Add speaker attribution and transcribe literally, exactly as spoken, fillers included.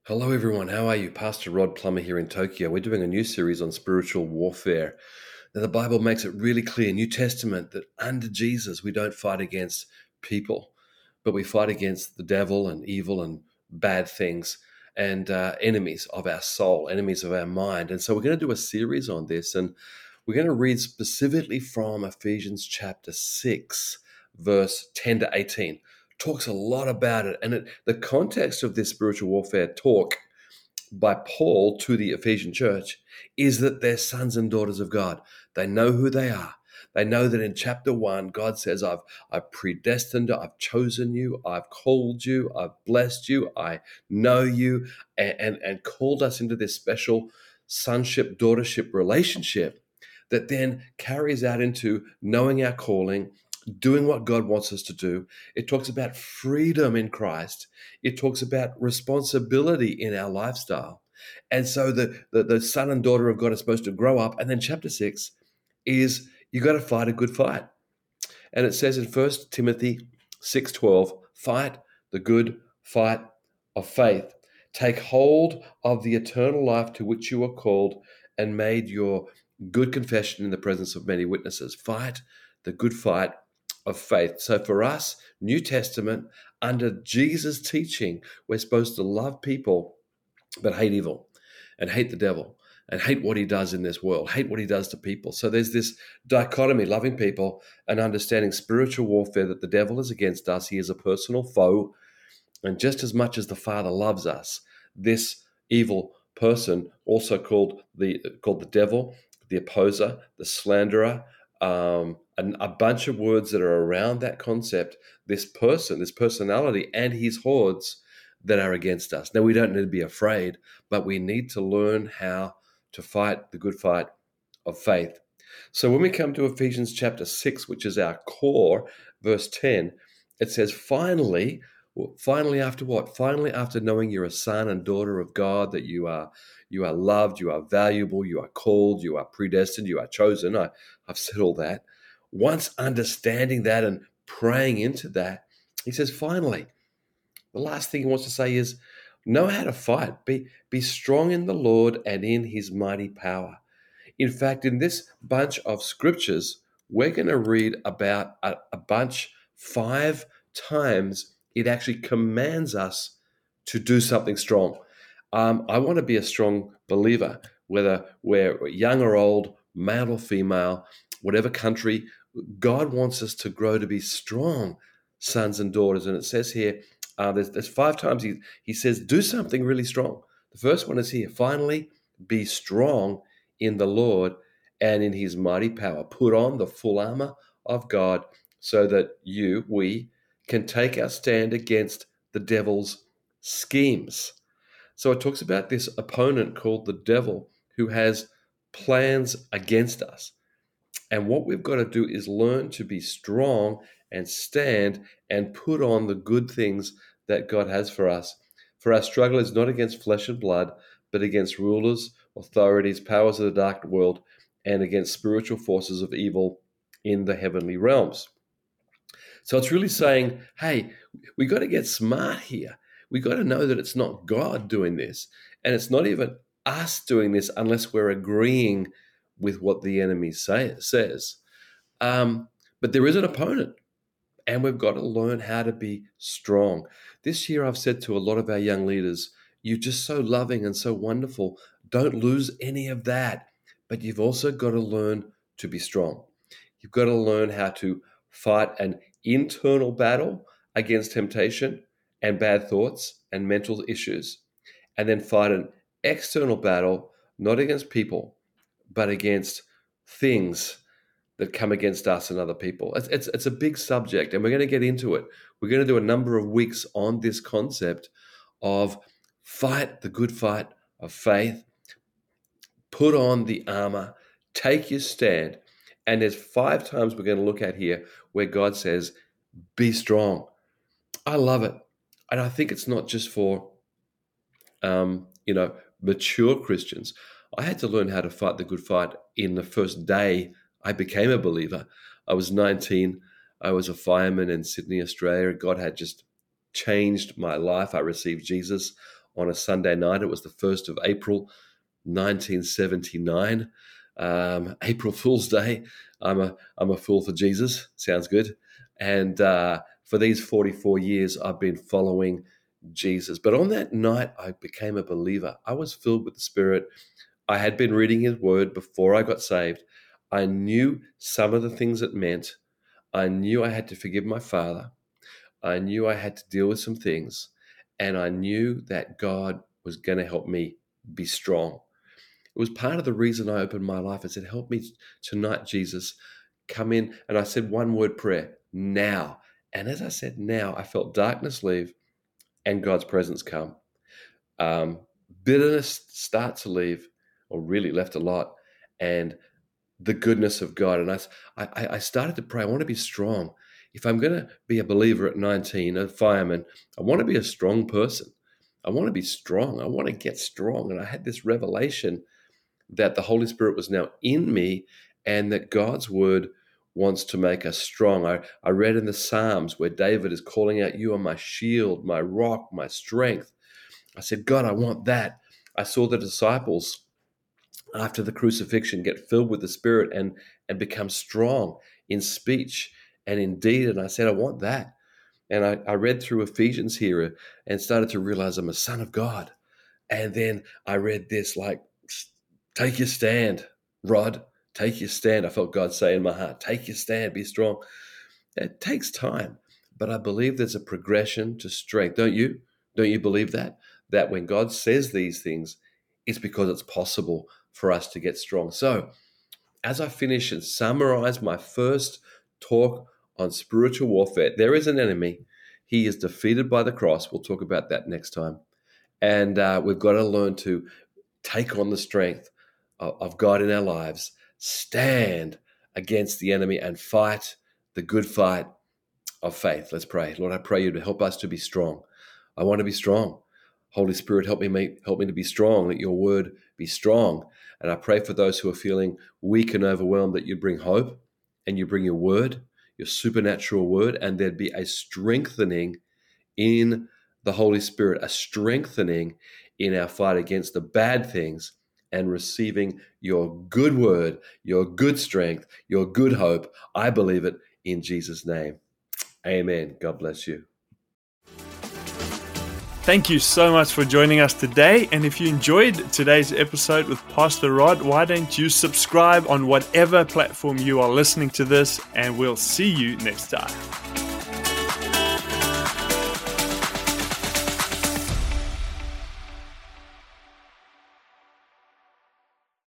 Speaker 1: Hello, everyone. How are you? Pastor Rod Plummer here in Tokyo. We're doing a new series on spiritual warfare. Now, the Bible makes it really clear, New Testament, that under Jesus, we don't fight against people, but we fight against the devil and evil and bad things and uh, enemies of our soul, enemies of our mind. And so we're going to do a series on this, and we're going to read specifically from Ephesians chapter six, verse ten to eighteen. Talks a lot about it. And it, the context of this spiritual warfare talk by Paul to the Ephesian church is that they're sons and daughters of God. They know who they are. They know that in chapter one, God says, I've, I've predestined, I've chosen you, I've called you, I've blessed you, I know you, and, and, and called us into this special sonship, daughtership relationship that then carries out into knowing our calling, doing what God wants us to do. It talks about freedom in Christ. It talks about responsibility in our lifestyle. And so the, the, the son and daughter of God are supposed to grow up. And then chapter six is you got to fight a good fight. And it says in First Timothy six twelve, fight the good fight of faith. Take hold of the eternal life to which you are called and made your good confession in the presence of many witnesses. Fight the good fight of faith. So for us, New Testament, under Jesus' teaching, we're supposed to love people but hate evil and hate the devil and hate what he does in this world, hate what he does to people. So there's this dichotomy, loving people and understanding spiritual warfare, that the devil is against us. He is a personal foe. And just as much as the Father loves us, this evil person, also called the called the devil, the opposer, the slanderer, um, and a bunch of words that are around that concept, this person, this personality, and his hordes that are against us. Now, we don't need to be afraid, but we need to learn how to fight the good fight of faith. So when we come to Ephesians chapter six, which is our core, verse ten, it says, finally, finally after what? Finally after knowing you're a son and daughter of God, that you are you are loved, you are valuable, you are called, you are predestined, you are chosen. I, I've said all that. Once understanding that and praying into that, he says, finally, the last thing he wants to say is, know how to fight. Be, be strong in the Lord and in his mighty power. In fact, in this bunch of scriptures, we're going to read about a, a bunch five times. It actually commands us to do something strong. Um, I want to be a strong believer, whether we're young or old, male or female, whatever country. God wants us to grow to be strong sons and daughters. And it says here, uh, there's, there's five times he, he says, do something really strong. The first one is here, finally, be strong in the Lord and in his mighty power. Put on the full armor of God so that you, we, can take our stand against the devil's schemes. So it talks about this opponent called the devil who has plans against us. And what we've got to do is learn to be strong and stand and put on the good things that God has for us. For our struggle is not against flesh and blood, but against rulers, authorities, powers of the dark world, and against spiritual forces of evil in the heavenly realms. So it's really saying, hey, we got to get smart here. We got to know that it's not God doing this, and it's not even us doing this unless we're agreeing with what the enemy say, says. Um, but there is an opponent, and we've got to learn how to be strong. This year, I've said to a lot of our young leaders, you're just so loving and so wonderful. Don't lose any of that. But you've also got to learn to be strong. You've got to learn how to fight an internal battle against temptation and bad thoughts and mental issues, and then fight an external battle, not against people, but against things that come against us and other people. It's, it's, it's a big subject, and we're going to get into it. We're going to do a number of weeks on this concept of fight the good fight of faith, put on the armor, take your stand. And there's five times we're going to look at here where God says, be strong. I love it. And I think it's not just for, um, you know, mature Christians. I had to learn how to fight the good fight in the first day I became a believer. I was nineteen. I was a fireman in Sydney, Australia. God had just changed my life. I received Jesus on a Sunday night. It was the first of April, nineteen seventy-nine. Um, April Fool's Day. I'm a I'm a fool for Jesus. Sounds good. And uh, for these forty-four years, I've been following Jesus. But on that night, I became a believer. I was filled with the Spirit. I had been reading His Word before I got saved. I knew some of the things it meant. I knew I had to forgive my father. I knew I had to deal with some things. And I knew that God was going to help me be strong. It was part of the reason I opened my life. I said, help me tonight, Jesus. Come in. And I said one word prayer, now. And as I said now, I felt darkness leave and God's presence come. Um, bitterness start to leave, or really left a lot, and the goodness of God. And I, I, I started to pray, I want to be strong. If I'm going to be a believer at nineteen, a fireman, I want to be a strong person. I want to be strong. I want to get strong. And I had this revelation that the Holy Spirit was now in me and that God's word wants to make us strong. I, I read in the Psalms where David is calling out, you are my shield, my rock, my strength. I said, God, I want that. I saw the disciples after the crucifixion get filled with the Spirit and, and become strong in speech and in deed. And I said, I want that. And I, I read through Ephesians here and started to realize I'm a son of God. And then I read this like, take your stand, Rod. Take your stand. I felt God say in my heart, take your stand, be strong. It takes time, but I believe there's a progression to strength. Don't you? Don't you believe that? That when God says these things, it's because it's possible for us to get strong. So as I finish and summarize my first talk on spiritual warfare, there is an enemy. He is defeated by the cross. We'll talk about that next time. And uh, we've got to learn to take on the strength of, of God in our lives, stand against the enemy and fight the good fight of faith. Let's pray. Lord, I pray you to help us to be strong. I want to be strong. Holy Spirit, help me make, help me to be strong. Let your word be strong. And I pray for those who are feeling weak and overwhelmed that you bring hope and you bring your word, your supernatural word, and there'd be a strengthening in the Holy Spirit, a strengthening in our fight against the bad things and receiving your good word, your good strength, your good hope. I believe it in Jesus' name. Amen. God bless you.
Speaker 2: Thank you so much for joining us today. And if you enjoyed today's episode with Pastor Rod, why don't you subscribe on whatever platform you are listening to this, and we'll see you next time.